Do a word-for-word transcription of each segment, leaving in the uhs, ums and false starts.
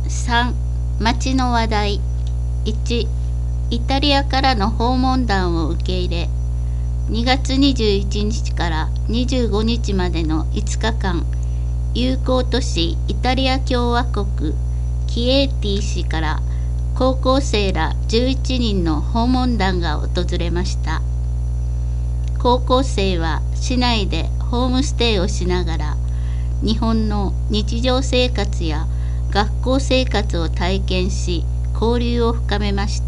さん. 町の話題。いち. イタリアからの訪問団を受け入れ、にがつにじゅういちにちからにじゅうごにちまでのいつかかん、友好都市イタリア共和国キエーティ市から高校生らじゅういちにんの訪問団が訪れました。高校生は市内でホームステイをしながら日本の日常生活や学校生活を体験し、交流を深めました。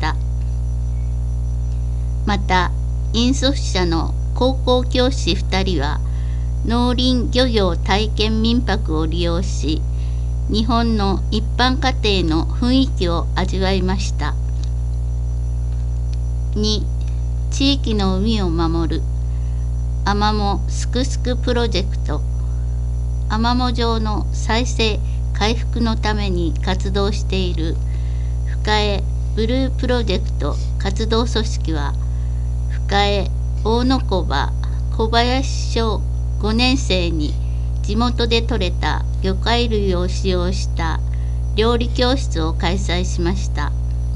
また引率者の高校教師ふたりは農林漁業体験民泊を利用し、日本の一般家庭の雰囲気を味わいました。に. 地域の海を守るアマモすくすくプロジェクト。アマモ場の再生回復のために活動している深江ブループロジェクト活動組織は、深江大野小場小林小ごねんせいに地元で採れた魚介類を使用した料理教室を開催しました。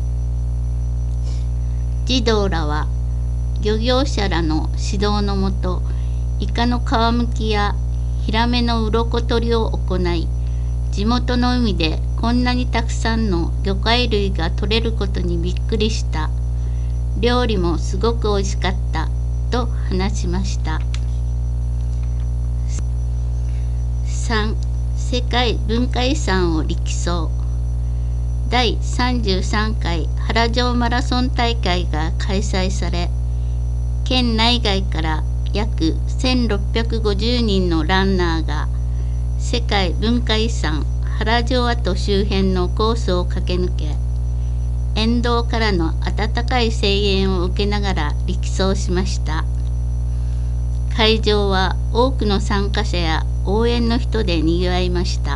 児童らは漁業者らの指導のもと、イカの皮むきやヒラメの鱗取りを行い、地元の海でこんなにたくさんの魚介類が取れることにびっくりした。料理もすごくおいしかったと話しました。さん. 世界文化遺産を力走。だいさんじゅうさんかい原城マラソン大会が開催され、県内外から約せんろっぴゃくごじゅうにんのランナーが世界文化遺産原城跡周辺のコースを駆け抜け、沿道からの温かい声援を受けながら力走しました。会場は多くの参加者や応援の人でにぎわいました。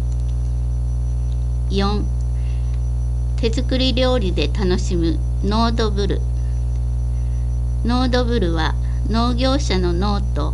よん. 手作り料理で楽しむノードブル。ノードブルは農業者の農と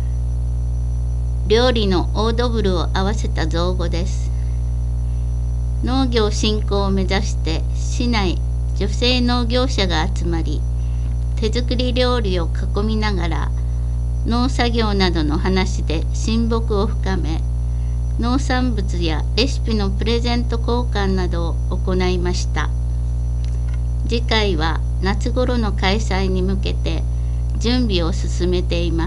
料理のオードブルを合わせた造語です。農業振興を目指して市内女性農業者が集まり、手作り料理を囲みながら農作業などの話で親睦を深め、農産物やレシピのプレゼント交換などを行いました。次回は夏頃の開催に向けて準備を進めています。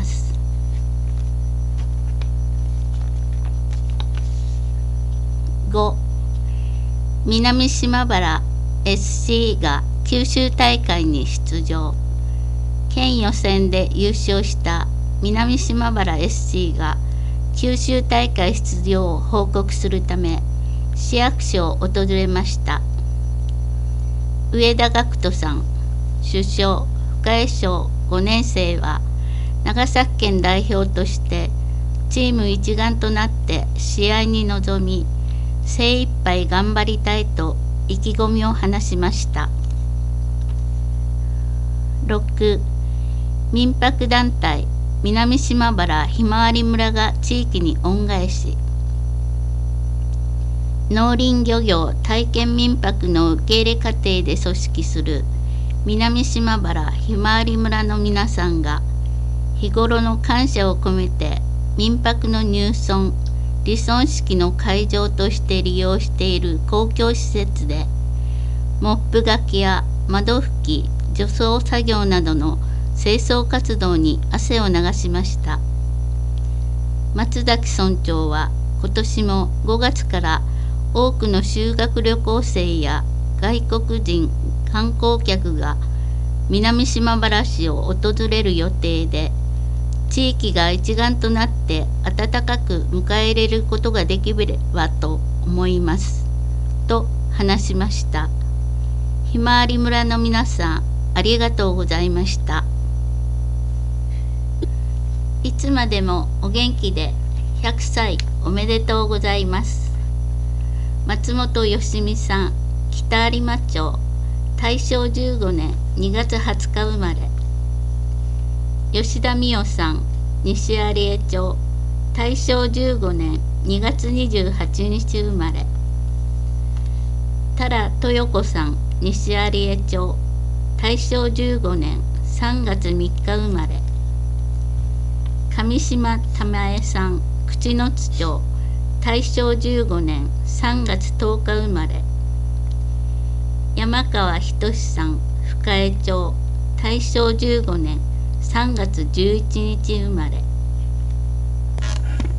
ご. 南島原 エスシー が九州大会に出場。県予選で優勝した南島原 エスシー が九州大会出場を報告するため市役所を訪れました。上田学人さん、主将深江小ごねんせいは長崎県代表としてチーム一丸となって試合に臨み、精一杯頑張りたいと意気込みを話しました。ろく. 民泊団体南島原ひまわり村が地域に恩返し。農林漁業体験民泊の受け入れ過程で組織する南島原ひまわり村の皆さんが日頃の感謝を込めて民泊の入村離村式の会場として利用している公共施設でモップがきや窓拭き除草作業などの清掃活動に汗を流しました。松崎村長は今年もごがつから多くの修学旅行生や外国人観光客が南島原市を訪れる予定で、地域が一丸となって温かく迎え入れることができればと思いますと話しました。ひまわり村の皆さん、ありがとうございました。いつまでもお元気でひゃくさいおめでとうございます。松本よしみさん、北有馬町、たいしょうじゅうごねんにがつはつか生まれ。吉田美代さん、西有江町、たいしょうじゅうごねんにがつにじゅうはちにち生まれ。 多良豊子さん、西有江町、大正じゅうごねんさんがつみっか生まれ。上島玉江さん、口之津町、大正じゅうごねんさんがつとおか生まれ。山川仁さん、深江町、大正じゅうごねんさんがつじゅういちにち生まれ。